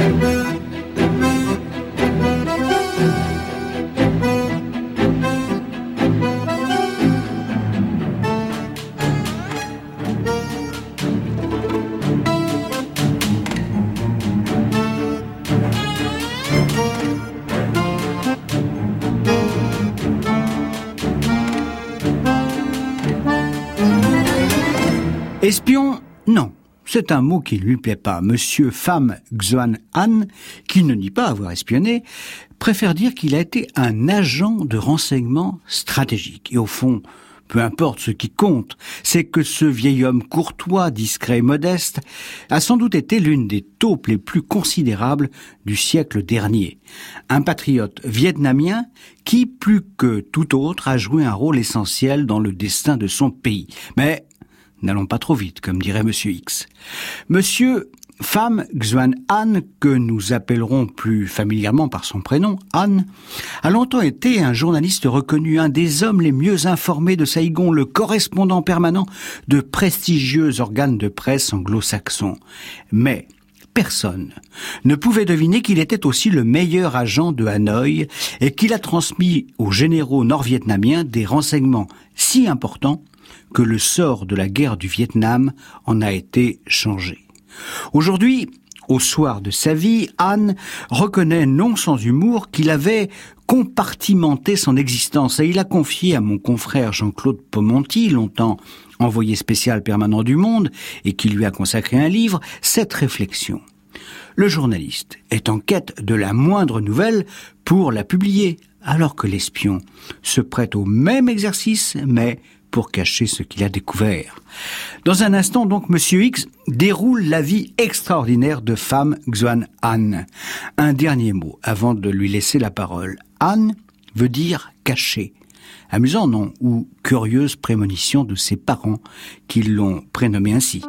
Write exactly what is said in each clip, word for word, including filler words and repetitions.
Espion, non. C'est un mot qui ne lui plaît pas. Monsieur Pham Xuan An, qui ne nie pas avoir espionné, préfère dire qu'il a été un agent de renseignement stratégique. Et au fond, peu importe ce qui compte, c'est que ce vieil homme courtois, discret et modeste a sans doute été l'une des taupes les plus considérables du siècle dernier. Un patriote vietnamien qui, plus que tout autre, a joué un rôle essentiel dans le destin de son pays. Mais n'allons pas trop vite, comme dirait Monsieur X. Monsieur Pham Xuan An, que nous appellerons plus familièrement par son prénom, An, a longtemps été un journaliste reconnu, un des hommes les mieux informés de Saigon, le correspondant permanent de prestigieux organes de presse anglo-saxons. Mais personne ne pouvait deviner qu'il était aussi le meilleur agent de Hanoï et qu'il a transmis aux généraux nord-vietnamiens des renseignements si importants que le sort de la guerre du Vietnam en a été changé. Aujourd'hui, au soir de sa vie, Anne reconnaît non sans humour qu'il avait compartimenté son existence et il a confié à mon confrère Jean-Claude Pomonthy, longtemps envoyé spécial permanent du Monde et qui lui a consacré un livre, cette réflexion. Le journaliste est en quête de la moindre nouvelle pour la publier, alors que l'espion se prête au même exercice, mais pour cacher ce qu'il a découvert. Dans un instant, donc, Monsieur X déroule la vie extraordinaire de Pham Xuan An. Un dernier mot avant de lui laisser la parole. An veut dire caché. Amusant, non? Ou curieuse prémonition de ses parents qui l'ont prénommé ainsi.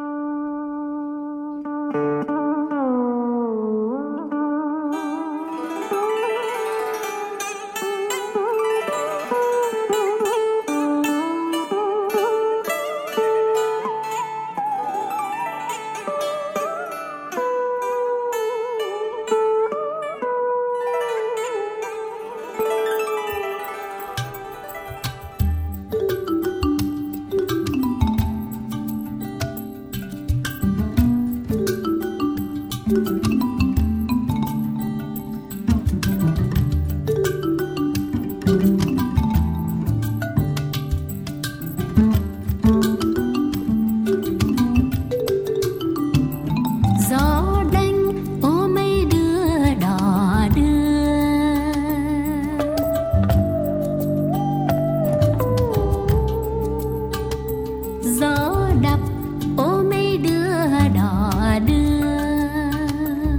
Gió đập ô mây đưa đò đưa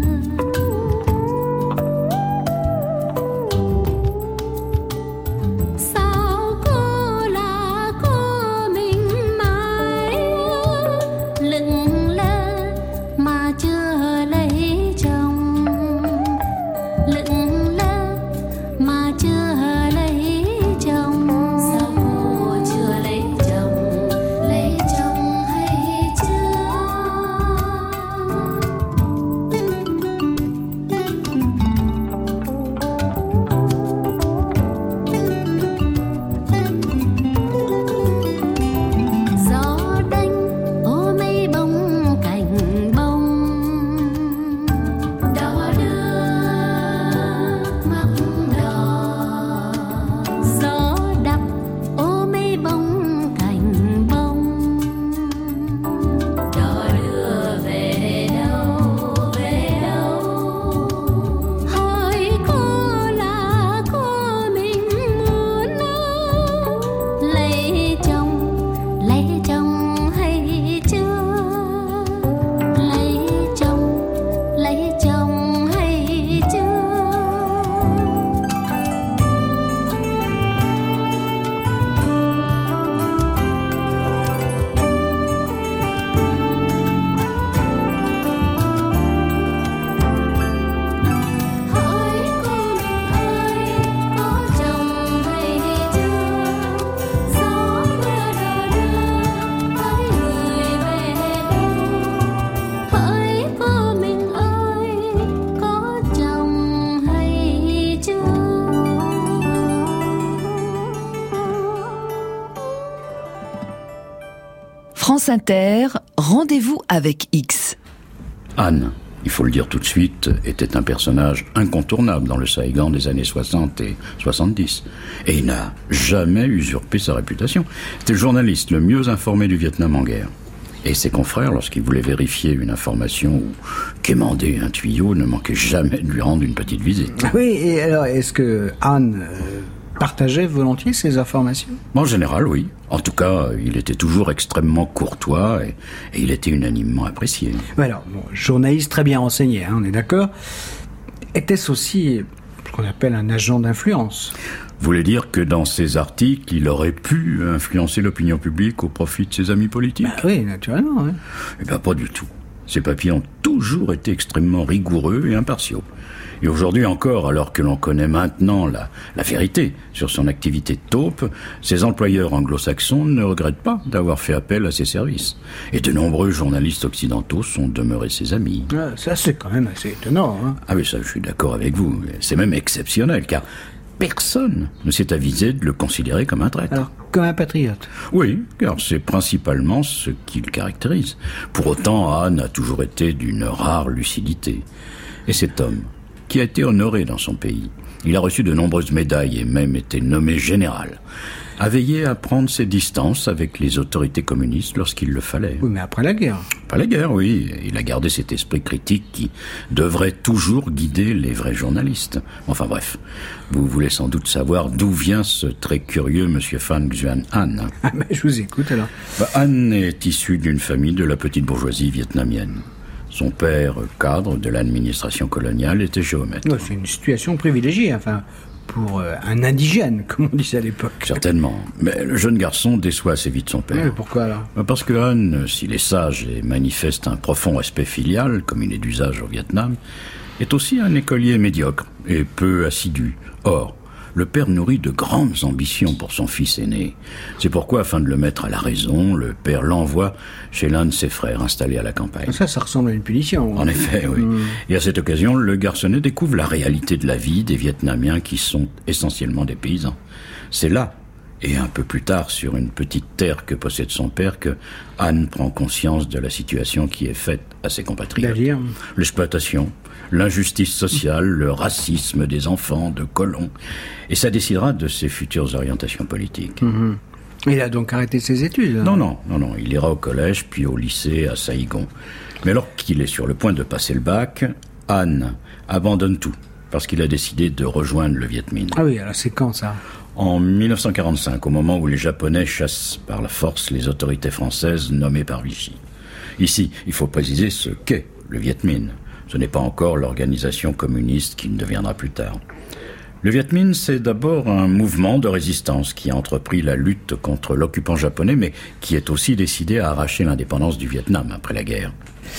Inter, rendez-vous avec X. Anne, il faut le dire tout de suite, était un personnage incontournable dans le Saïgan des années soixante et soixante-dix. Et il n'a jamais usurpé sa réputation. C'était le journaliste le mieux informé du Vietnam en guerre. Et ses confrères, lorsqu'ils voulaient vérifier une information ou quémander un tuyau, ne manquaient jamais de lui rendre une petite visite. Oui, et alors, est-ce que Anne euh, partageait volontiers ces informations ? En général, oui. En tout cas, il était toujours extrêmement courtois et, et il était unanimement apprécié. Mais alors, bon, journaliste très bien renseigné, hein, on est d'accord. Était-ce aussi ce qu'on appelle un agent d'influence ? Vous voulez dire que dans ses articles, il aurait pu influencer l'opinion publique au profit de ses amis politiques ? Bah oui, naturellement. Oui. Eh bien, pas du tout. Ses papiers ont toujours été extrêmement rigoureux et impartiaux. Et aujourd'hui encore, alors que l'on connaît maintenant la, la vérité sur son activité de taupe, ses employeurs anglo-saxons ne regrettent pas d'avoir fait appel à ses services. Et de nombreux journalistes occidentaux sont demeurés ses amis. Ah, ça, c'est quand même assez étonnant. Hein. Ah oui, ça, je suis d'accord avec vous. C'est même exceptionnel, car personne ne s'est avisé de le considérer comme un traître. Alors, comme un patriote ? Oui, car c'est principalement ce qui le caractérise. Pour autant, Anne a toujours été d'une rare lucidité. Et cet homme, qui a été honoré dans son pays, il a reçu de nombreuses médailles et même été nommé général, a veillé à prendre ses distances avec les autorités communistes lorsqu'il le fallait. Oui, mais après la guerre. Pas la guerre, oui. Il a gardé cet esprit critique qui devrait toujours guider les vrais journalistes. Enfin bref, vous voulez sans doute savoir d'où vient ce très curieux monsieur Phan Xuan Anh. Ah ben, je vous écoute alors. Bah, Anh est issu d'une famille de la petite bourgeoisie vietnamienne. Son père, cadre de l'administration coloniale, était géomètre. Ouais, c'est une situation privilégiée, enfin, pour euh, un indigène, comme on disait à l'époque. Certainement. Mais le jeune garçon déçoit assez vite son père. Oui, pourquoi alors ? Parce que Han, s'il est sage et manifeste un profond respect filial, comme il est d'usage au Vietnam, est aussi un écolier médiocre et peu assidu. Or, le père nourrit de grandes ambitions pour son fils aîné. C'est pourquoi, afin de le mettre à la raison, le père l'envoie chez l'un de ses frères installé à la campagne. Ça, ça ressemble à une punition. En effet, oui. Mmh. Et à cette occasion, le garçonnet découvre la réalité de la vie des Vietnamiens qui sont essentiellement des paysans. C'est là, et un peu plus tard, sur une petite terre que possède son père, que Anne prend conscience de la situation qui est faite à ses compatriotes. C'est-à-dire ? L'exploitation, l'injustice sociale, le racisme des enfants, de colons. Et ça décidera de ses futures orientations politiques. Mmh. Il a donc arrêté ses études hein. Non, non, non, non. Il ira au collège, puis au lycée à Saïgon. Mais alors qu'il est sur le point de passer le bac, Anh abandonne tout, parce qu'il a décidé de rejoindre le Viet Minh. Ah oui, alors c'est quand ça ? En mille neuf cent quarante-cinq, au moment où les Japonais chassent par la force les autorités françaises nommées par Vichy. Ici, il faut préciser ce qu'est le Viet Minh. Ce n'est pas encore l'organisation communiste qui ne deviendra plus tard. Le Viet Minh, c'est d'abord un mouvement de résistance qui a entrepris la lutte contre l'occupant japonais, mais qui est aussi décidé à arracher l'indépendance du Vietnam après la guerre.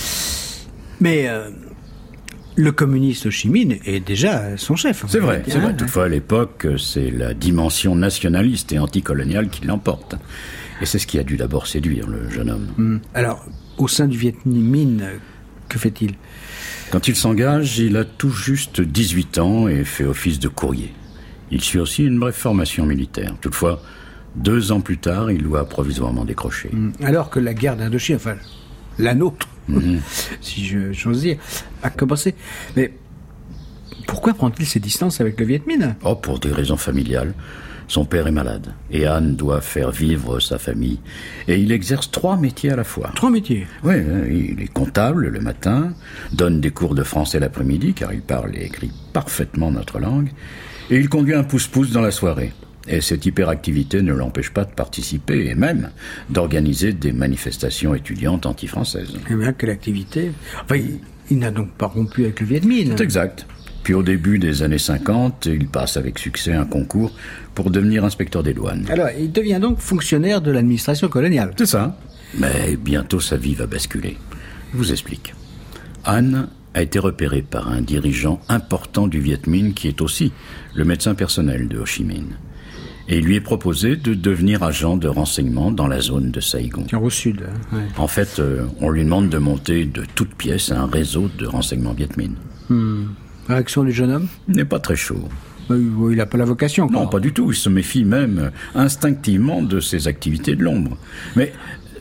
Mais euh, le communiste Ho Chi Minh est déjà son chef. C'est vrai, c'est vrai. Toutefois, à l'époque, c'est la dimension nationaliste et anticoloniale qui l'emporte. Et c'est ce qui a dû d'abord séduire le jeune homme. Hum. Alors, au sein du Viet Minh, que fait-il ? Quand il s'engage, il a tout juste dix-huit ans et fait office de courrier. Il suit aussi une brève formation militaire. Toutefois, deux ans plus tard, il doit provisoirement décrocher. Alors que la guerre d'Indochine, enfin, la nôtre, mmh. si je, j'ose dire, a commencé. Mais pourquoi prend-il ses distances avec le Viet Minh ? Oh, pour des raisons familiales. Son père est malade et Anh doit faire vivre sa famille. Et il exerce trois métiers à la fois. Trois métiers ? Oui, il est comptable le matin, donne des cours de français l'après-midi, car il parle et écrit parfaitement notre langue, et il conduit un pouce-pouce dans la soirée. Et cette hyperactivité ne l'empêche pas de participer et même d'organiser des manifestations étudiantes anti-françaises. Eh bien, quelle activité ? Enfin, il, il n'a donc pas rompu avec le Viet Minh. C'est exact. Puis au début des années cinquante, il passe avec succès un concours pour devenir inspecteur des douanes. Alors, il devient donc fonctionnaire de l'administration coloniale. C'est ça. Mais bientôt sa vie va basculer. Je vous explique. Anh a été repéré par un dirigeant important du Viet Minh qui est aussi le médecin personnel de Ho Chi Minh. Et il lui est proposé de devenir agent de renseignement dans la zone de Saïgon. Au sud. Hein, ouais. En fait, euh, on lui demande de monter de toutes pièces un réseau de renseignement Viet Minh. Hmm. Réaction du jeune homme ? Il n'est pas très chaud. Il n'a pas la vocation, quoi. Non, pas du tout. Il se méfie même instinctivement de ses activités de l'ombre. Mais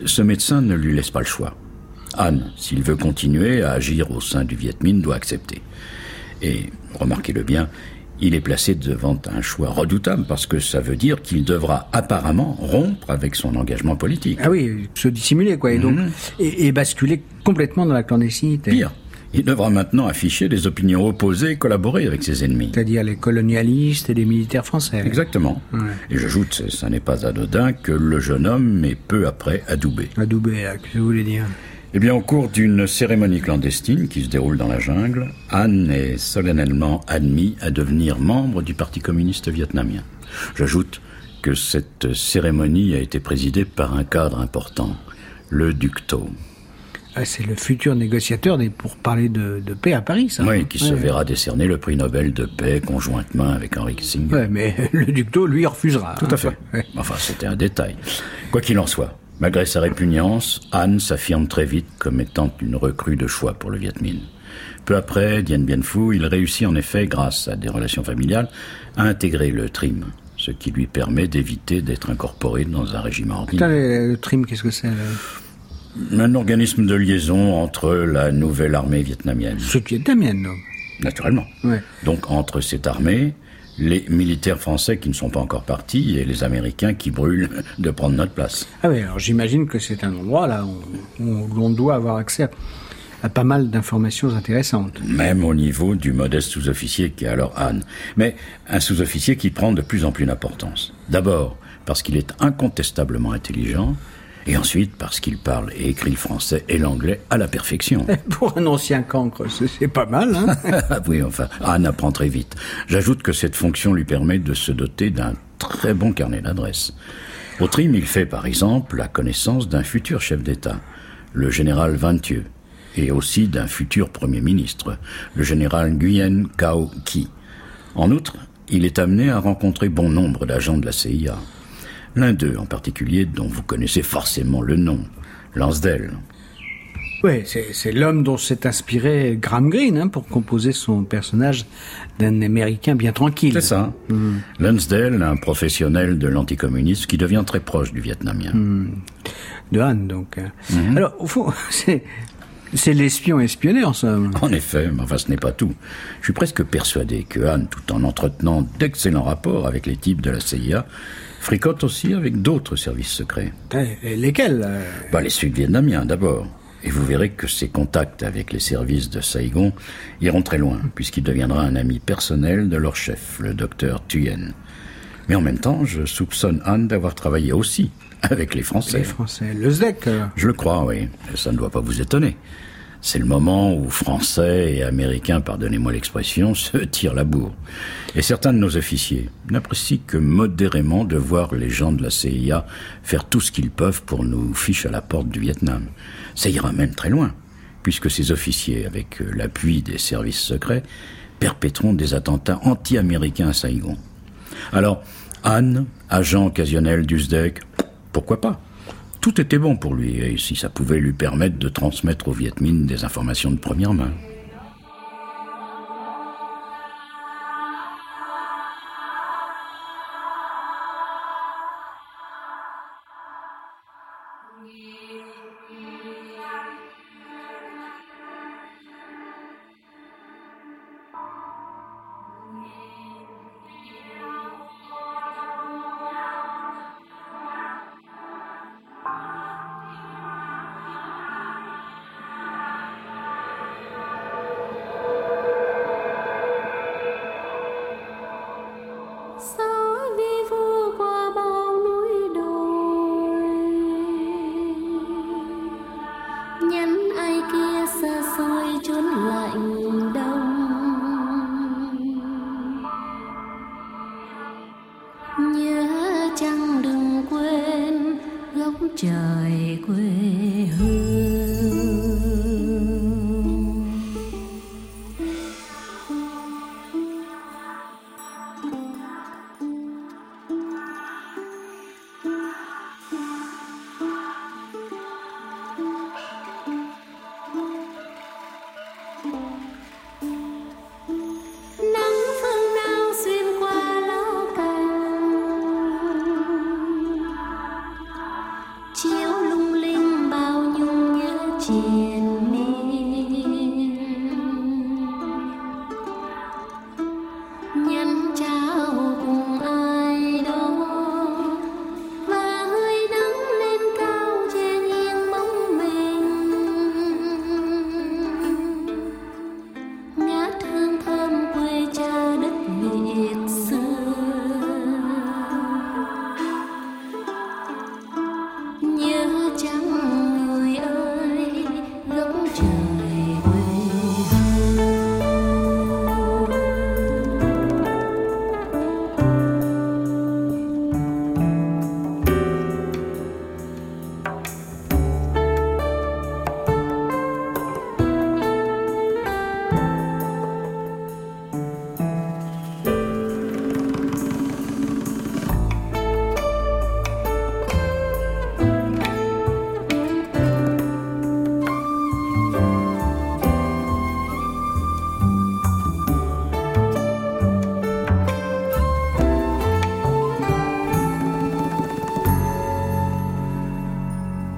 ce médecin ne lui laisse pas le choix. Han, s'il veut continuer à agir au sein du Viet Minh, doit accepter. Et, remarquez-le bien, il est placé devant un choix redoutable parce que ça veut dire qu'il devra apparemment rompre avec son engagement politique. Ah oui, se dissimuler quoi, et donc Mmh. et, et basculer complètement dans la clandestinité. Pire, il devra maintenant afficher des opinions opposées et collaborer avec ses ennemis. C'est-à-dire les colonialistes et les militaires français. Exactement. Ouais. Et j'ajoute, ça n'est pas anodin que le jeune homme est peu après adoubé. Adoubé, là, qu'est-ce que vous voulez dire? Eh bien, au cours d'une cérémonie clandestine qui se déroule dans la jungle, Han est solennellement admis à devenir membre du Parti communiste vietnamien. J'ajoute que cette cérémonie a été présidée par un cadre important, le duc Tho. Ah, c'est le futur négociateur des pourparlers de, de paix à Paris, ça. Oui, qui se Ouais. verra décerner le prix Nobel de paix conjointement avec Henry Kissinger. Ouais, mais le duc Tho, lui, refusera. Tout à fait. Ouais. Enfin, c'était un détail. Quoi qu'il en soit, malgré sa répugnance, Han s'affirme très vite comme étant une recrue de choix pour le Viet Minh. Peu après, Dien Bien Phu, il réussit en effet, grâce à des relations familiales, à intégrer le T R I M, ce qui lui permet d'éviter d'être incorporé dans un régiment Putain, ordinaire. le, le T R I M, qu'est-ce que c'est là? Un organisme de liaison entre la nouvelle armée vietnamienne, C'est vietnamienne, non? naturellement. Ouais. Donc entre cette armée, les militaires français qui ne sont pas encore partis et les Américains qui brûlent de prendre notre place. Ah oui, alors j'imagine que c'est un endroit là où, où l'on doit avoir accès à, à pas mal d'informations intéressantes. Même au niveau du modeste sous-officier qui est alors Han. Mais un sous-officier qui prend de plus en plus d'importance. D'abord parce qu'il est incontestablement intelligent, et ensuite parce qu'il parle et écrit le français et l'anglais à la perfection. Pour un ancien cancre, c'est c'est pas mal, hein? Ah oui, enfin, Han apprend très vite. J'ajoute que cette fonction lui permet de se doter d'un très bon carnet d'adresses. Au T R I M, il fait par exemple la connaissance d'un futur chef d'État, le général Van Thieu, et aussi d'un futur Premier ministre, le général Nguyen Cao Ky. En outre, il est amené à rencontrer bon nombre d'agents de la C I A. L'un d'eux en particulier, dont vous connaissez forcément le nom, Lansdale. Oui, c'est c'est l'homme dont s'est inspiré Graham Greene hein, pour composer son personnage d'un Américain bien tranquille. C'est ça. Mm. Lansdale, un professionnel de l'anticommunisme qui devient très proche du vietnamien. Mm. De Han, donc. Mm-hmm. Alors, au fond, c'est... C'est l'espion espionné, en somme. En effet, mais enfin ce n'est pas tout. Je suis presque persuadé que Han, tout en entretenant d'excellents rapports avec les types de la C I A, fricote aussi avec d'autres services secrets. Et lesquels euh... bah, Les Sud-Vietnamiens d'abord. Et vous verrez que ses contacts avec les services de Saigon iront très loin, puisqu'il deviendra un ami personnel de leur chef, le docteur Thuyen. Mais en même temps, je soupçonne Han d'avoir travaillé aussi avec les Français. Les Français. Le S D E C, alors. Je le crois, oui. Et ça ne doit pas vous étonner. C'est le moment où Français et Américains, pardonnez-moi l'expression, se tirent la bourre. Et certains de nos officiers n'apprécient que modérément de voir les gens de la C I A faire tout ce qu'ils peuvent pour nous ficher à la porte du Vietnam. Ça ira même très loin, puisque ces officiers, avec l'appui des services secrets, perpétreront des attentats anti-américains à Saigon. Alors, Han, agent occasionnel du S D E C, pourquoi pas ? Tout était bon pour lui, et si ça pouvait lui permettre de transmettre au Viet Minh des informations de première main. Trời quê hương. Nắng phương Nam xuyên qua lá cành chiếu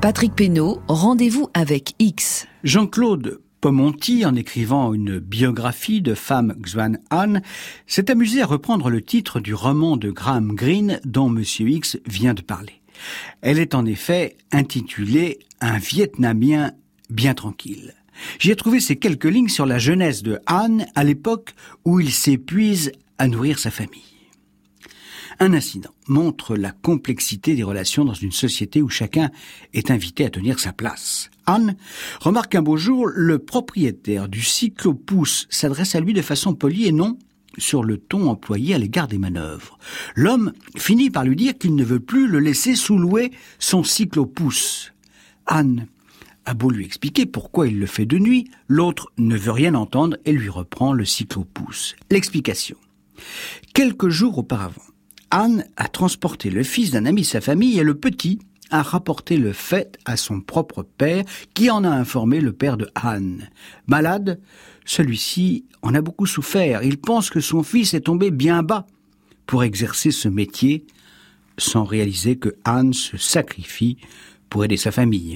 Patrick Pénaud, rendez-vous avec X. Jean-Claude Pomonti, en écrivant une biographie de Pham Xuan An, s'est amusé à reprendre le titre du roman de Graham Greene dont Monsieur X vient de parler. Elle est en effet intitulée « Un Vietnamien bien tranquille ». J'y ai trouvé ces quelques lignes sur la jeunesse de Han à l'époque où il s'épuise à nourrir sa famille. Un incident montre la complexité des relations dans une société où chacun est invité à tenir sa place. Han remarque un beau jour, le propriétaire du cyclopousse s'adresse à lui de façon polie et non sur le ton employé à l'égard des manœuvres. L'homme finit par lui dire qu'il ne veut plus le laisser sous-louer son cyclopousse. Han a beau lui expliquer pourquoi il le fait de nuit, l'autre ne veut rien entendre et lui reprend le cyclopousse. L'explication. Quelques jours auparavant, Han a transporté le fils d'un ami de sa famille et le petit a rapporté le fait à son propre père qui en a informé le père de Han. Malade, celui-ci en a beaucoup souffert. Il pense que son fils est tombé bien bas pour exercer ce métier sans réaliser que Han se sacrifie pour aider sa famille.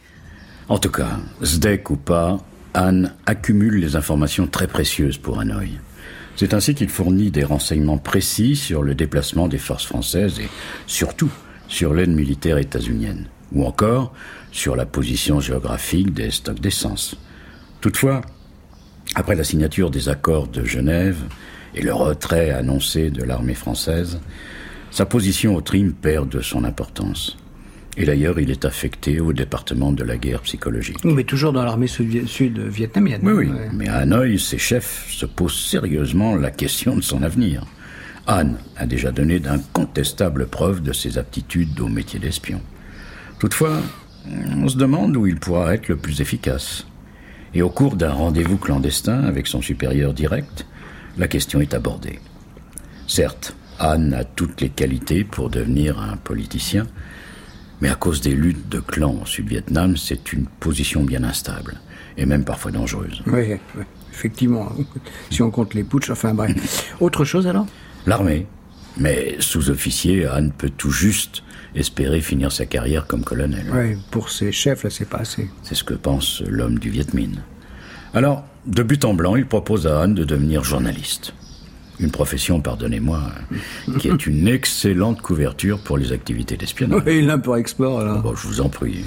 En tout cas, Zdek ou pas, Han accumule les informations très précieuses pour Hanoï. C'est ainsi qu'il fournit des renseignements précis sur le déplacement des forces françaises et surtout sur l'aide militaire états-unienne, ou encore sur la position géographique des stocks d'essence. Toutefois, après la signature des accords de Genève et le retrait annoncé de l'armée française, sa position au Trim perd de son importance. Et d'ailleurs, il est affecté au département de la guerre psychologique. Mais toujours dans l'armée sud-vietnamienne. Oui, oui. Ouais. Mais à Hanoï, ses chefs se posent sérieusement la question de son avenir. Han a déjà donné d'incontestables preuves de ses aptitudes au métier d'espion. Toutefois, on se demande où il pourra être le plus efficace. Et au cours d'un rendez-vous clandestin avec son supérieur direct, la question est abordée. Certes, Han a toutes les qualités pour devenir un politicien, mais à cause des luttes de clans au Sud-Vietnam, c'est une position bien instable, et même parfois dangereuse. Oui, oui, effectivement, si on compte les putschs, enfin bref. Autre chose alors ? L'armée. Mais sous-officier, Han peut tout juste espérer finir sa carrière comme colonel. Oui, pour ses chefs, là, c'est pas assez. C'est ce que pense l'homme du Viet Minh. Alors, de but en blanc, il propose à Han de devenir journaliste. Une profession, pardonnez-moi, qui est une excellente couverture pour les activités d'espionnage. Oui, l'import-export, alors. Bon, je vous en prie.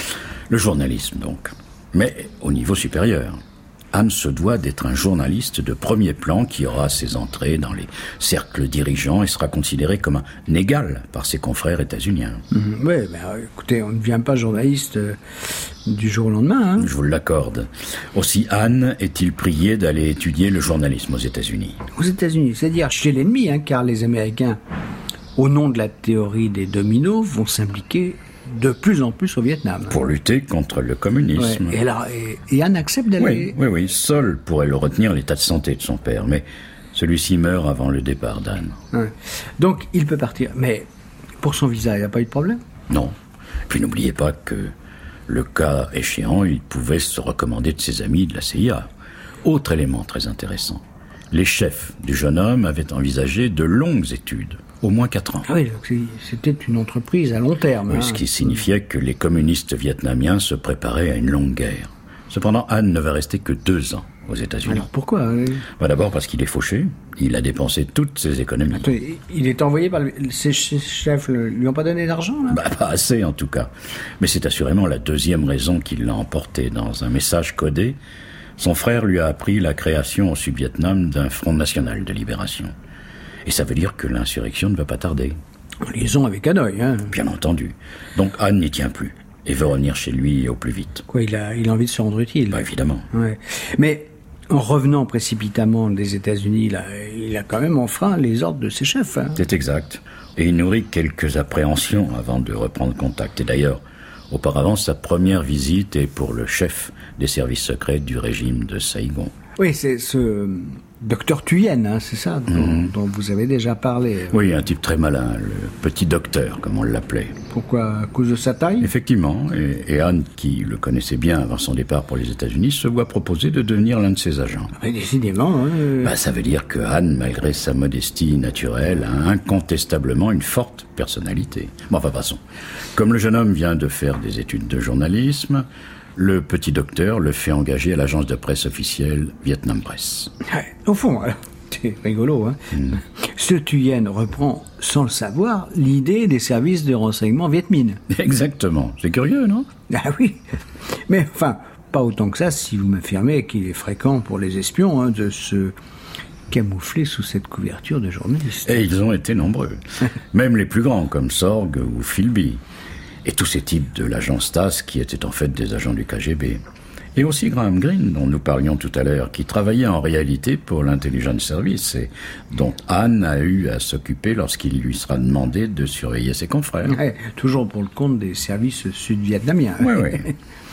Le journalisme, donc. Mais au niveau supérieur. Han se doit d'être un journaliste de premier plan qui aura ses entrées dans les cercles dirigeants et sera considéré comme un égal par ses confrères états-uniens. Mmh, oui, mais euh, écoutez, on ne devient pas journaliste euh, du jour au lendemain. Hein. Je vous l'accorde. Aussi Han est-il prié d'aller étudier le journalisme aux États-Unis. Aux États-Unis, c'est-à-dire chez l'ennemi, hein, car les Américains, au nom de la théorie des dominos, vont s'impliquer de plus en plus au Vietnam. Pour lutter contre le communisme. Ouais. Et, alors, et, et Anne accepte d'aller... Oui, oui, oui. Seul pourrait le retenir l'état de santé de son père, mais celui-ci meurt avant le départ d'Anne. Ouais. Donc, il peut partir. Mais pour son visa, il n'y a pas eu de problème ? Non. Puis n'oubliez pas que, le cas échéant, il pouvait se recommander de ses amis de la C I A. Autre élément très intéressant. Les chefs du jeune homme avaient envisagé de longues études. Au moins quatre ans. Ah oui, donc c'était une entreprise à long terme. Oui, hein. Ce qui signifiait que les communistes vietnamiens se préparaient à une longue guerre. Cependant, Han ne va rester que deux ans aux États-Unis. Alors pourquoi hein? Bah, d'abord parce qu'il est fauché. Il a dépensé toutes ses économies. Attends, il est envoyé par... Le... Ses chefs ne lui ont pas donné d'argent là Bah, pas assez en tout cas. Mais c'est assurément la deuxième raison qui l'a emporté. Dans un message codé, son frère lui a appris la création au Sud-Vietnam d'un Front National de Libération. Et ça veut dire que l'insurrection ne va pas tarder. En liaison avec Hanoï, hein. Bien entendu. Donc Han n'y tient plus et veut revenir chez lui au plus vite. Quoi, il a, il a envie de se rendre utile. Bah, évidemment. Ouais. Mais en revenant précipitamment des États-Unis, là, il a quand même enfreint les ordres de ses chefs. Hein. C'est exact. Et il nourrit quelques appréhensions avant de reprendre contact. Et d'ailleurs, auparavant, sa première visite est pour le chef des services secrets du régime de Saïgon. Oui, c'est ce docteur Thuyen, hein, c'est ça, dont, mmh. dont vous avez déjà parlé. Oui, un type très malin, le petit docteur, comme on l'appelait. Pourquoi? À cause de sa taille? Effectivement, et, et Anne, qui le connaissait bien avant son départ pour les États-Unis, se voit proposer de devenir l'un de ses agents. Mais décidément, hein, euh... bah, ça veut dire que Anne, malgré sa modestie naturelle, a incontestablement une forte personnalité. Bon, enfin, passons. Comme le jeune homme vient de faire des études de journalisme, le petit docteur le fait engager à l'agence de presse officielle Vietnam Press. Ouais, au fond, alors, c'est rigolo, hein. Mm. Ce Thuyen reprend, sans le savoir, l'idée des services de renseignement Viet Minh. Exactement. C'est curieux, non? Ah oui. Mais enfin, pas autant que ça si vous m'affirmez qu'il est fréquent pour les espions hein, de se camoufler sous cette couverture de journaliste. Et ils ont été nombreux. Même les plus grands, comme Sorg ou Philby. Et tous ces types de l'agence T A S qui étaient en fait des agents du K G B. Et aussi Graham Greene, dont nous parlions tout à l'heure, qui travaillait en réalité pour l'Intelligence Service et dont Anne a eu à s'occuper lorsqu'il lui sera demandé de surveiller ses confrères. Ouais, toujours pour le compte des services sud-vietnamiens. Oui, oui.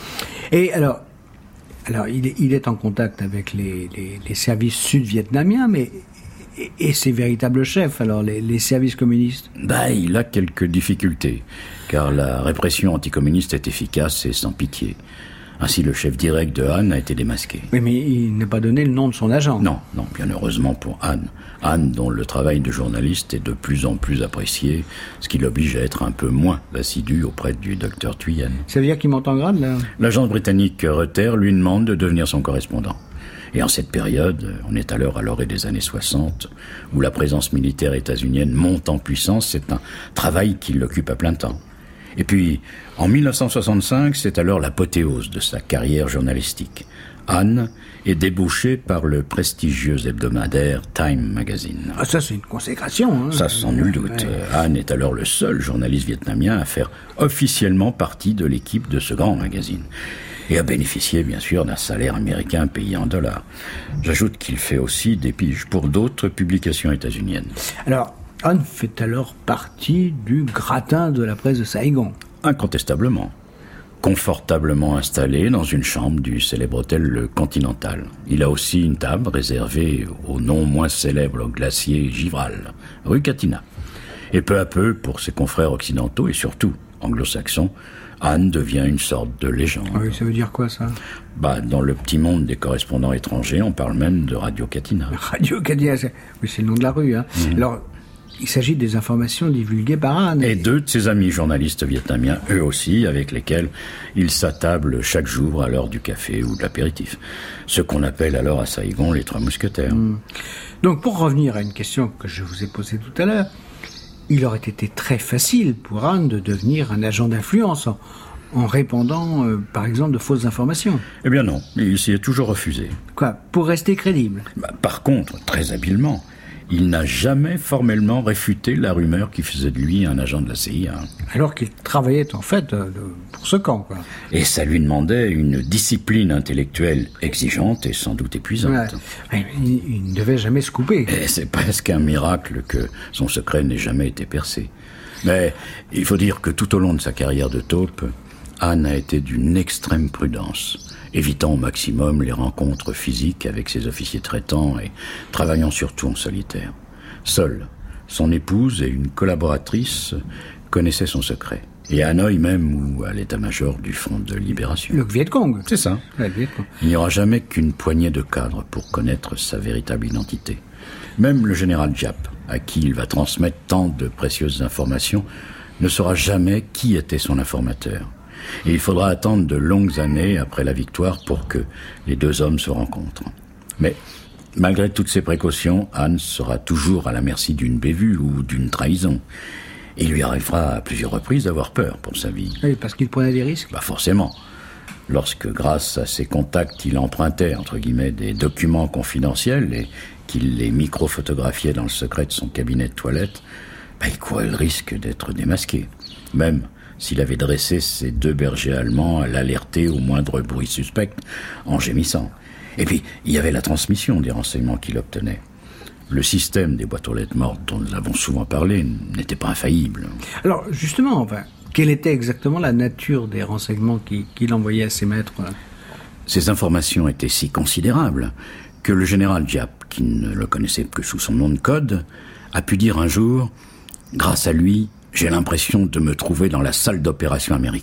Et alors, alors il, est, il est en contact avec les, les, les services sud-vietnamiens, mais... Et, et ses véritables chefs, alors, les, les services communistes? Bah, il a quelques difficultés, car la répression anticommuniste est efficace et sans pitié. Ainsi, le chef direct de Anne a été démasqué. Oui, mais il n'a pas donné le nom de son agent. Non, non, bien heureusement pour Anne. Anne, dont le travail de journaliste est de plus en plus apprécié, ce qui l'oblige à être un peu moins assidu auprès du docteur Thuyen. Ça veut dire qu'il monte en grade, là? L'agence britannique Reuters lui demande de devenir son correspondant. Et en cette période, on est alors à l'orée des années soixante, où la présence militaire états-unienne monte en puissance, c'est un travail qui l'occupe à plein temps. Et puis, en mille neuf cent soixante-cinq, c'est alors l'apothéose de sa carrière journalistique. Anne est débauchée par le prestigieux hebdomadaire Time Magazine. Ah, ça, c'est une consécration, hein. Ça, sans nul doute. Ouais. Anne est alors le seul journaliste vietnamien à faire officiellement partie de l'équipe de ce grand magazine. Et a bénéficié, bien sûr, d'un salaire américain payé en dollars. J'ajoute qu'il fait aussi des piges pour d'autres publications états-uniennes. Alors, Anne fait alors partie du gratin de la presse de Saigon. Incontestablement. Confortablement installé dans une chambre du célèbre hôtel Le Continental. Il a aussi une table réservée au non moins célèbre glacier Givral, rue Katina. Et peu à peu, pour ses confrères occidentaux et surtout anglo-saxons, Anne devient une sorte de légende. Oui, ça veut dire quoi, ça? Bah, dans le petit monde des correspondants étrangers, on parle même de Radio Katina. Radio Katina, c'est... oui, c'est le nom de la rue. Hein. Mmh. Alors, il s'agit des informations divulguées par Anne. Et deux de ses amis journalistes vietnamiens, eux aussi, avec lesquels il s'attable chaque jour à l'heure du café ou de l'apéritif. Ce qu'on appelle alors à Saigon les trois mousquetaires. Mmh. Donc, pour revenir à une question que je vous ai posée tout à l'heure, il aurait été très facile pour Anne de devenir un agent d'influence en, en répandant, euh, par exemple, de fausses informations. Eh bien non, il s'y est toujours refusé. Quoi, pour rester crédible? Bah, par contre, très habilement, il n'a jamais formellement réfuté la rumeur qui faisait de lui un agent de la C I A. Alors qu'il travaillait en fait euh, pour ce camp, quoi. Et ça lui demandait une discipline intellectuelle exigeante et sans doute épuisante. Ouais. Il, il ne devait jamais se couper. Et c'est presque un miracle que son secret n'ait jamais été percé. Mais il faut dire que tout au long de sa carrière de taupe, Anne a été d'une extrême prudence, évitant au maximum les rencontres physiques avec ses officiers traitants et travaillant surtout en solitaire. Seule, son épouse et une collaboratrice connaissaient son secret. Et à Hanoï même, ou à l'état-major du Front de Libération. Le Viet Cong. C'est ça. Ouais, le Viet Cong. Il n'y aura jamais qu'une poignée de cadres pour connaître sa véritable identité. Même le général Giap, à qui il va transmettre tant de précieuses informations, ne saura jamais qui était son informateur. Et il faudra attendre de longues années après la victoire pour que les deux hommes se rencontrent. Mais, malgré toutes ces précautions, Anne sera toujours à la merci d'une bévue ou d'une trahison. Et il lui arrivera à plusieurs reprises d'avoir peur pour sa vie. Oui, parce qu'il prenait des risques. Bah forcément. Lorsque, grâce à ses contacts, il empruntait, entre guillemets, des documents confidentiels et qu'il les micro-photographiait dans le secret de son cabinet de toilette, bah, il courait le risque d'être démasqué. Même s'il avait dressé ses deux bergers allemands à l'alerter au moindre bruit suspect, en gémissant. Et puis, il y avait la transmission des renseignements qu'il obtenait. Le système des boîtes aux lettres mortes, dont nous avons souvent parlé, n'était pas infaillible. Alors, justement, enfin, quelle était exactement la nature des renseignements qu'il, qu'il envoyait à ses maîtres? Ces informations étaient si considérables que le général Giap, qui ne le connaissait que sous son nom de code, a pu dire un jour « Grâce à lui, j'ai l'impression de me trouver dans la salle d'opération américaine. »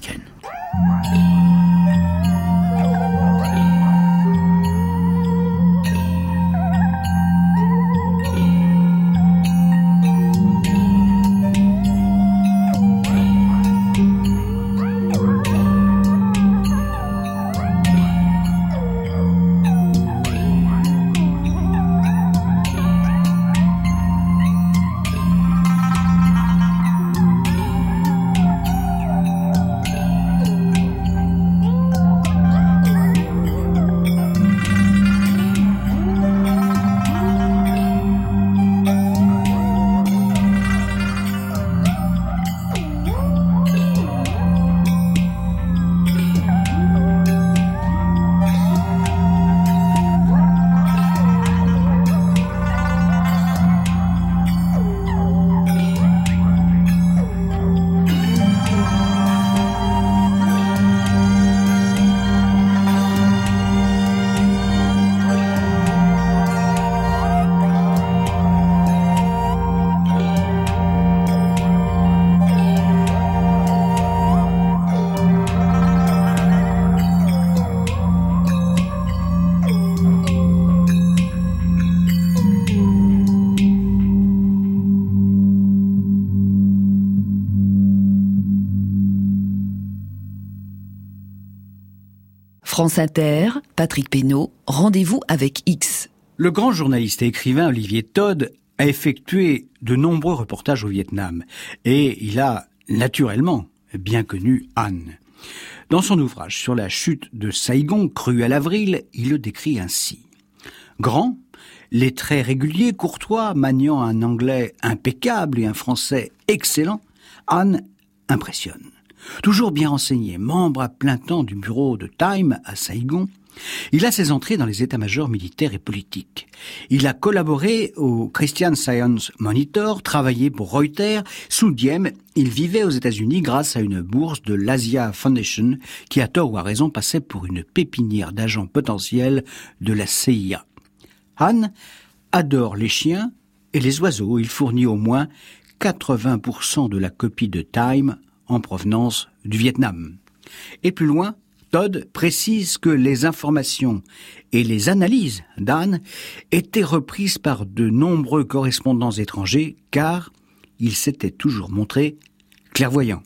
France Inter, Patrick Pénaud, rendez-vous avec X. Le grand journaliste et écrivain Olivier Todd a effectué de nombreux reportages au Vietnam et il a naturellement bien connu Han. Dans son ouvrage sur la chute de Saigon, cru à l'avril, il le décrit ainsi. Grand, les traits réguliers, courtois, maniant un anglais impeccable et un français excellent, Han impressionne. Toujours bien renseigné, membre à plein temps du bureau de Time à Saigon, il a ses entrées dans les états-majors militaires et politiques. Il a collaboré au Christian Science Monitor, travaillé pour Reuters. Sous Diem, il vivait aux États-Unis grâce à une bourse de l'Asia Foundation qui, à tort ou à raison, passait pour une pépinière d'agents potentiels de la C I A. Han adore les chiens et les oiseaux. Il fournit au moins quatre-vingts pour cent de la copie de Time en provenance du Vietnam. Et plus loin, Todd précise que les informations et les analyses d'Han étaient reprises par de nombreux correspondants étrangers car il s'était toujours montré clairvoyant.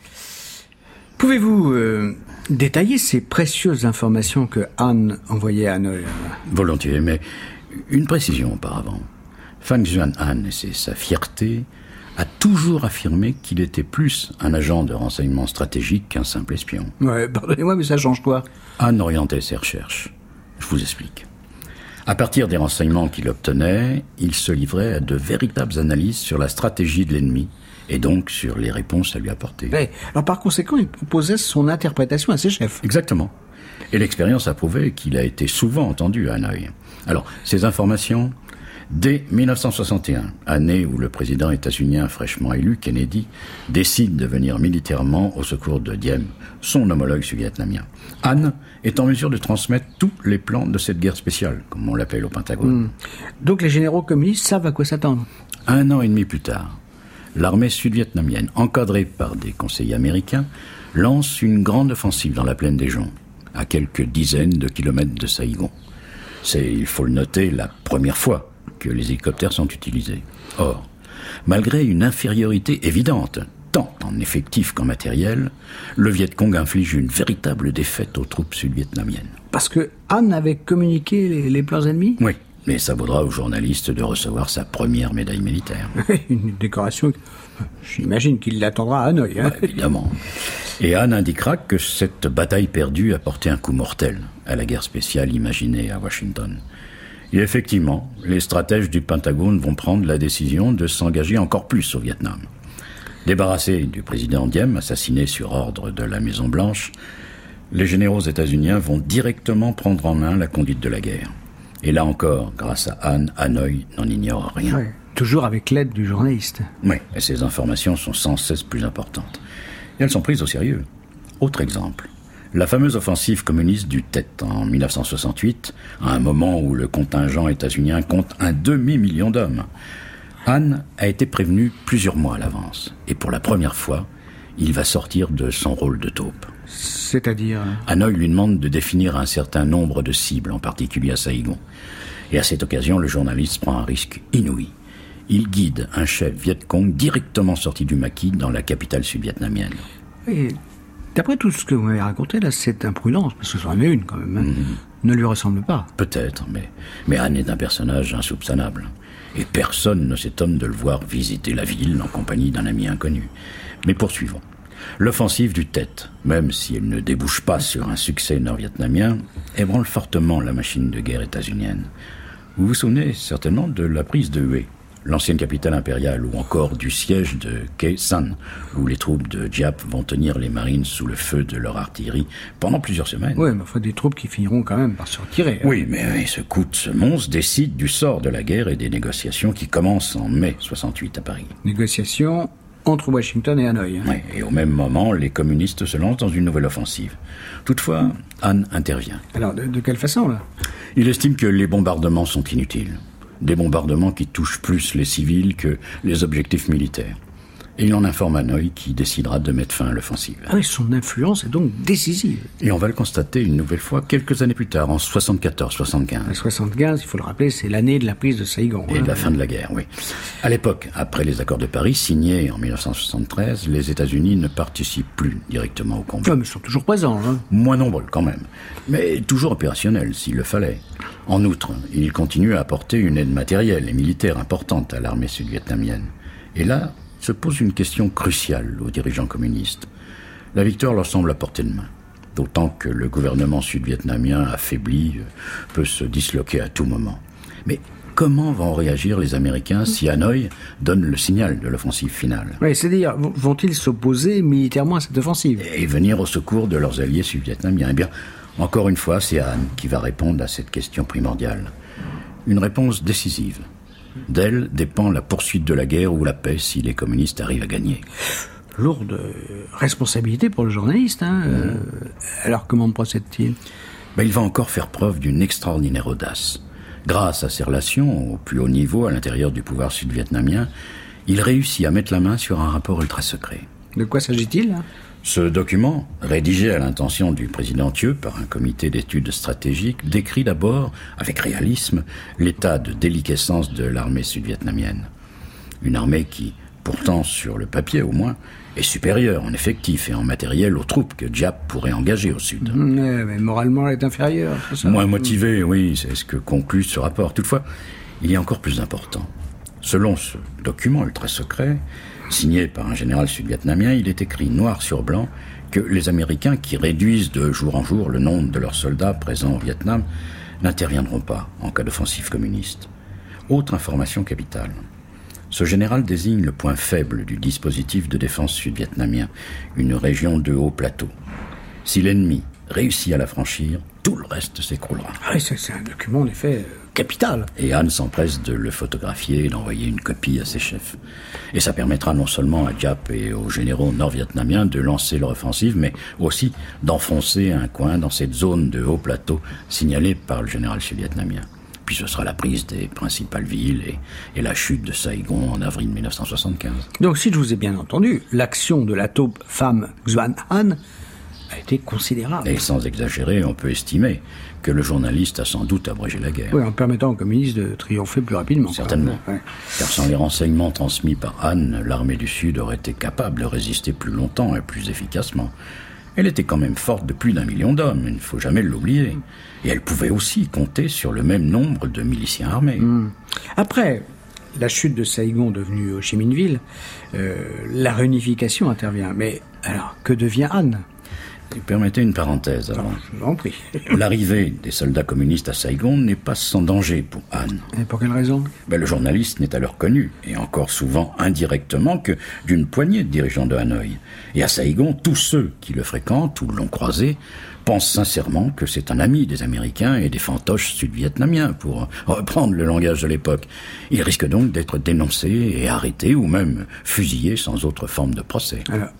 Pouvez-vous euh, détailler ces précieuses informations que Han envoyait à Hanoï ? Volontiers, mais une précision auparavant. Phang Xuan Han, et c'est sa fierté, a toujours affirmé qu'il était plus un agent de renseignement stratégique qu'un simple espion. Ouais, pardonnez-moi, mais ça change quoi ? Han orientait ses recherches. Je vous explique. À partir des renseignements qu'il obtenait, il se livrait à de véritables analyses sur la stratégie de l'ennemi, et donc sur les réponses à lui apporter. Ouais, alors par conséquent, il proposait son interprétation à ses chefs. Exactement. Et l'expérience a prouvé qu'il a été souvent entendu à Hanoï. Alors, ces informations... Dès dix-neuf cent soixante et un, année où le président états-unien fraîchement élu, Kennedy, décide de venir militairement au secours de Diem, son homologue sud-vietnamien, Han est en mesure de transmettre tous les plans de cette guerre spéciale, comme on l'appelle au Pentagone. Mmh. Donc les généraux communistes savent à quoi s'attendre. Un an et demi plus tard, l'armée sud-vietnamienne, encadrée par des conseillers américains, lance une grande offensive dans la plaine des Joncs, à quelques dizaines de kilomètres de Saigon. C'est, il faut le noter, la première fois que les hélicoptères sont utilisés. Or, malgré une infériorité évidente, tant en effectif qu'en matériel, le Viet Cong inflige une véritable défaite aux troupes sud-vietnamiennes. Parce que Han avait communiqué les, les plans ennemis ? Oui, mais ça vaudra aux journalistes de recevoir sa première médaille militaire. Une décoration, j'imagine qu'il l'attendra à Hanoï. Hein. Ouais, évidemment. Et Han indiquera que cette bataille perdue a porté un coup mortel à la guerre spéciale imaginée à Washington. Et effectivement, les stratèges du Pentagone vont prendre la décision de s'engager encore plus au Vietnam. Débarrassés du président Diem, assassiné sur ordre de la Maison-Blanche, les généraux états-uniens vont directement prendre en main la conduite de la guerre. Et là encore, grâce à Han, Hanoï n'en ignore rien. Ouais, toujours avec l'aide du journaliste. Oui, et ces informations sont sans cesse plus importantes. Et elles sont prises au sérieux. Autre exemple. La fameuse offensive communiste du Tet en mille neuf cent soixante-huit, à un moment où le contingent états-unien compte un demi-million d'hommes. Han a été prévenu plusieurs mois à l'avance, et pour la première fois, il va sortir de son rôle de taupe. C'est-à-dire... Hanoï lui demande de définir un certain nombre de cibles, en particulier à Saïgon. Et à cette occasion, le journaliste prend un risque inouï. Il guide un chef Viet Cong directement sorti du maquis dans la capitale sud-vietnamienne. Et d'après tout ce que vous m'avez raconté, là, cette imprudence, parce que c'en est une quand même, hein, mmh. ne lui ressemble pas. Peut-être, mais, mais Han est un personnage insoupçonnable. Et personne ne s'étonne de le voir visiter la ville en compagnie d'un ami inconnu. Mais poursuivons. L'offensive du Tet, même si elle ne débouche pas sur un succès nord-vietnamien, ébranle fortement la machine de guerre états-unienne. Vous vous souvenez certainement de la prise de Hue, l'ancienne capitale impériale, ou encore du siège de Khe Sanh, où les troupes de Giap vont tenir les marines sous le feu de leur artillerie pendant plusieurs semaines. Oui, mais enfin des troupes qui finiront quand même par se retirer. Hein. Oui, mais oui, ce coup de semonce décide du sort de la guerre et des négociations qui commencent en mai soixante-huit à Paris. Négociations entre Washington et Hanoï. Hein. Oui, et au même moment, les communistes se lancent dans une nouvelle offensive. Toutefois, Han intervient. Alors, de, de quelle façon, là ? Il estime que les bombardements sont inutiles. Des bombardements qui touchent plus les civils que les objectifs militaires. Et il en informe Hanoï qui décidera de mettre fin à l'offensive. Ah oui, son influence est donc décisive. Et on va le constater une nouvelle fois quelques années plus tard, en soixante-quatorze soixante-quinze. En soixante-quinze, il faut le rappeler, c'est l'année de la prise de Saïgon. Et hein. de la fin de la guerre, oui. À l'époque, après les accords de Paris, signés en mille neuf cent soixante-treize, les États-Unis ne participent plus directement au combat. Ah, mais ils sont toujours présents. Hein. Moins nombreux, quand même. Mais toujours opérationnels, s'il le fallait. En outre, ils continuent à apporter une aide matérielle et militaire importante à l'armée sud-vietnamienne. Et là, se pose une question cruciale aux dirigeants communistes. La victoire leur semble à portée de main, d'autant que le gouvernement sud-vietnamien affaibli peut se disloquer à tout moment. Mais comment vont réagir les Américains si Hanoï donne le signal de l'offensive finale ? Oui, c'est-à-dire, vont-ils s'opposer militairement à cette offensive ? Et venir au secours de leurs alliés sud-vietnamiens ? Eh bien, encore une fois, c'est Han qui va répondre à cette question primordiale. Une réponse décisive. D'elle dépend la poursuite de la guerre ou la paix si les communistes arrivent à gagner. Lourde responsabilité pour le journaliste. Hein. Mmh. Euh, alors comment procède-t-il ? Ben, il va encore faire preuve d'une extraordinaire audace. Grâce à ses relations au plus haut niveau à l'intérieur du pouvoir sud-vietnamien, il réussit à mettre la main sur un rapport ultra secret. De quoi s'agit-il là ? Ce document, rédigé à l'intention du président Thieu par un comité d'études stratégiques, décrit d'abord, avec réalisme, l'état de déliquescence de l'armée sud-vietnamienne. Une armée qui, pourtant sur le papier au moins, est supérieure en effectif et en matériel aux troupes que Giap pourrait engager au sud. Mais, mais moralement, elle est inférieure, c'est ça ? Moins motivée, oui, c'est ce que conclut ce rapport. Toutefois, il est encore plus important. Selon ce document ultra secret, signé par un général sud-vietnamien, il est écrit noir sur blanc que les Américains, qui réduisent de jour en jour le nombre de leurs soldats présents au Vietnam, n'interviendront pas en cas d'offensive communiste. Autre information capitale. Ce général désigne le point faible du dispositif de défense sud-vietnamien, une région de haut plateau. Si l'ennemi réussit à la franchir, tout le reste s'écroulera. Ah oui, c'est, c'est un document en effet capital. Et Han s'empresse de le photographier et d'envoyer une copie à ses chefs. Et ça permettra non seulement à Giap et aux généraux nord-vietnamiens de lancer leur offensive, mais aussi d'enfoncer un coin dans cette zone de haut plateau signalée par le général sud-vietnamien. Puis ce sera la prise des principales villes et, et la chute de Saïgon en avril mille neuf cent soixante-quinze. Donc si je vous ai bien entendu, l'action de la taupe femme Xuan Han a été considérable. Et sans exagérer, on peut estimer que le journaliste a sans doute abrégé la guerre. Oui, en permettant aux communistes de triompher plus rapidement. Certainement. Ouais. Car sans les renseignements transmis par Han, l'armée du Sud aurait été capable de résister plus longtemps et plus efficacement. Elle était quand même forte de plus d'un million d'hommes, il ne faut jamais l'oublier. Et elle pouvait aussi compter sur le même nombre de miliciens armés. Mmh. Après la chute de Saïgon devenue Ho Chi Minh Ville, euh, la réunification intervient. Mais alors, que devient Han ? Permettez une parenthèse avant. Alors, je vous en prie. L'arrivée des soldats communistes à Saïgon n'est pas sans danger pour Han. Et pour quelle raison ? Ben, le journaliste n'est alors connu, et encore souvent indirectement, que d'une poignée de dirigeants de Hanoï. Et à Saïgon, tous ceux qui le fréquentent ou l'ont croisé pensent sincèrement que c'est un ami des Américains et des fantoches sud-vietnamiens, pour reprendre le langage de l'époque. Il risque donc d'être dénoncé et arrêté, ou même fusillé sans autre forme de procès. Alors,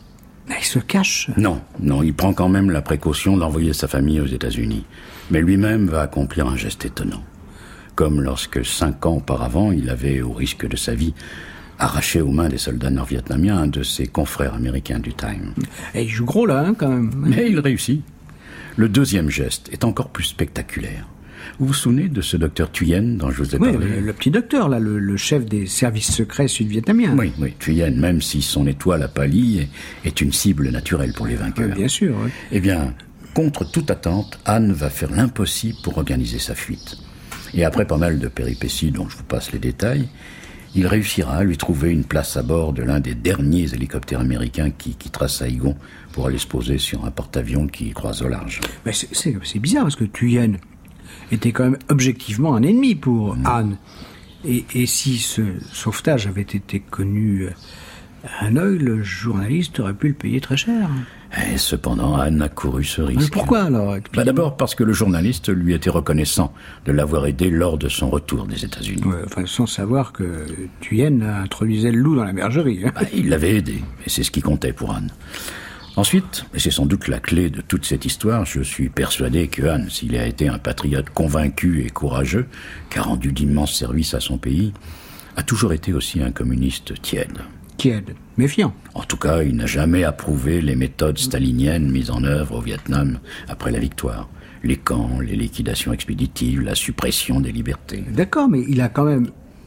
Il se cache. Non, non, il prend quand même la précaution d'envoyer sa famille aux États-Unis. Mais lui-même va accomplir un geste étonnant. Comme lorsque, cinq ans auparavant, il avait, au risque de sa vie, arraché aux mains des soldats nord-vietnamiens un de ses confrères américains du Time. Et il joue gros là, hein, quand même. Mais il réussit. Le deuxième geste est encore plus spectaculaire. Vous vous souvenez de ce docteur Thuyen dont je vous ai Oui, parlé? le, le petit docteur, là, le, le chef des services secrets sud-vietnamiens. Oui, oui, Thuyen, même si son étoile a pâli, est, est une cible naturelle pour les vainqueurs. Oui, bien sûr, oui. Eh bien, contre toute attente, Han va faire l'impossible pour organiser sa fuite. Et après pas mal de péripéties dont je vous passe les détails, il réussira à lui trouver une place à bord de l'un des derniers hélicoptères américains qui quittera Saigon pour aller se poser sur un porte-avions qui croise au large. Mais c'est, c'est, c'est bizarre parce que Thuyen était quand même objectivement un ennemi pour mmh. Han. Et, et si ce sauvetage avait été connu à Hanoï, le journaliste aurait pu le payer très cher. Et cependant, Han a couru ce risque. Mais pourquoi alors? Bah d'abord parce que le journaliste lui était reconnaissant de l'avoir aidé lors de son retour des États-Unis. Ouais, enfin, sans savoir que Thuyen introduisait le loup dans la bergerie. Hein. Bah, il l'avait aidé, et c'est ce qui comptait pour Han. Ensuite, et c'est sans doute la clé de toute cette histoire, je suis persuadé que Han, s'il a été un patriote convaincu et courageux, qui a rendu d'immenses services à son pays, a toujours été aussi un communiste tiède. Tiède, méfiant. En tout cas, il n'a jamais approuvé les méthodes staliniennes mises en œuvre au Vietnam après la victoire. Les camps, les liquidations expéditives, la suppression des libertés. D'accord, mais il a quand même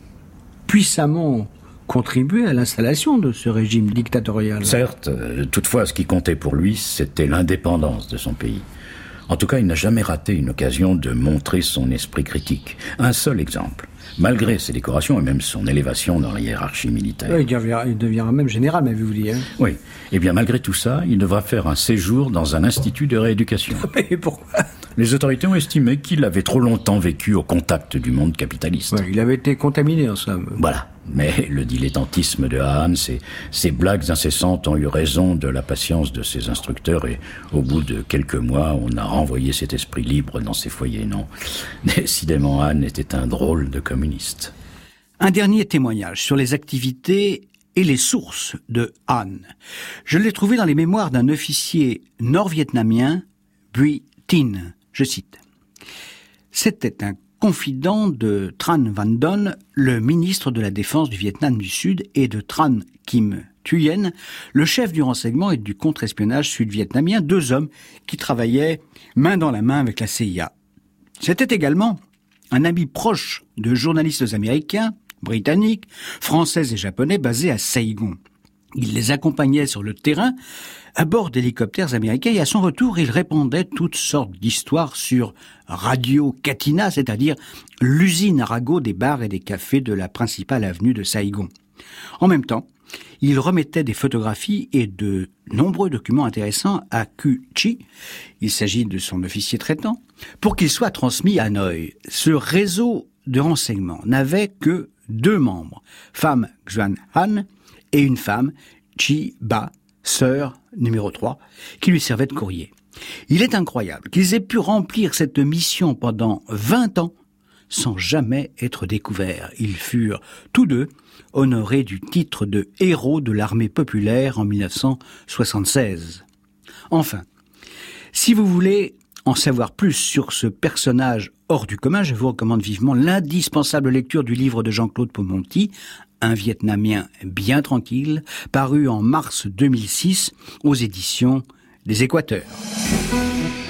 puissamment contribué à l'installation de ce régime dictatorial. Certes, euh, toutefois, ce qui comptait pour lui, c'était l'indépendance de son pays. En tout cas, il n'a jamais raté une occasion de montrer son esprit critique. Un seul exemple. Malgré ses décorations et même son élévation dans la hiérarchie militaire. Oui, il deviendra, il deviendra même général, m'avez-vous dit. Hein. Oui. Eh bien, malgré tout ça, il devra faire un séjour dans un institut de rééducation. Mais pourquoi? Les autorités ont estimé qu'il avait trop longtemps vécu au contact du monde capitaliste. Ouais, il avait été contaminé, en somme. Voilà. Mais le dilettantisme de Han, ses, ses blagues incessantes ont eu raison de la patience de ses instructeurs et au bout de quelques mois, on a renvoyé cet esprit libre dans ses foyers, non. Décidément, Han était un drôle de communiste. Un dernier témoignage sur les activités et les sources de Han. Je l'ai trouvé dans les mémoires d'un officier nord-vietnamien, Bui Tin, je cite. C'était un confident de Tran Van Don, le ministre de la Défense du Vietnam du Sud, et de Tran Kim Thuyen, le chef du renseignement et du contre-espionnage sud-vietnamien, deux hommes qui travaillaient main dans la main avec la C I A. C'était également un ami proche de journalistes américains, britanniques, français et japonais basés à Saigon. Il les accompagnait sur le terrain à bord d'hélicoptères américains et à son retour, il répandait toutes sortes d'histoires sur Radio Katina, c'est-à-dire l'usine à ragots des bars et des cafés de la principale avenue de Saigon. En même temps, il remettait des photographies et de nombreux documents intéressants à Cu Chi, il s'agit de son officier traitant, pour qu'il soit transmis à Hanoï. Ce réseau de renseignement n'avait que deux membres, femme Xuan Han et une femme, Chi Ba, sœur numéro trois, qui lui servait de courrier. Il est incroyable qu'ils aient pu remplir cette mission pendant vingt ans sans jamais être découverts. Ils furent tous deux honorés du titre de héros de l'armée populaire en mille neuf cent soixante-seize. Enfin, si vous voulez en savoir plus sur ce personnage hors du commun, je vous recommande vivement l'indispensable lecture du livre de Jean-Claude Paumonti, Un Vietnamien bien tranquille, paru en mars deux mille six aux éditions des Équateurs.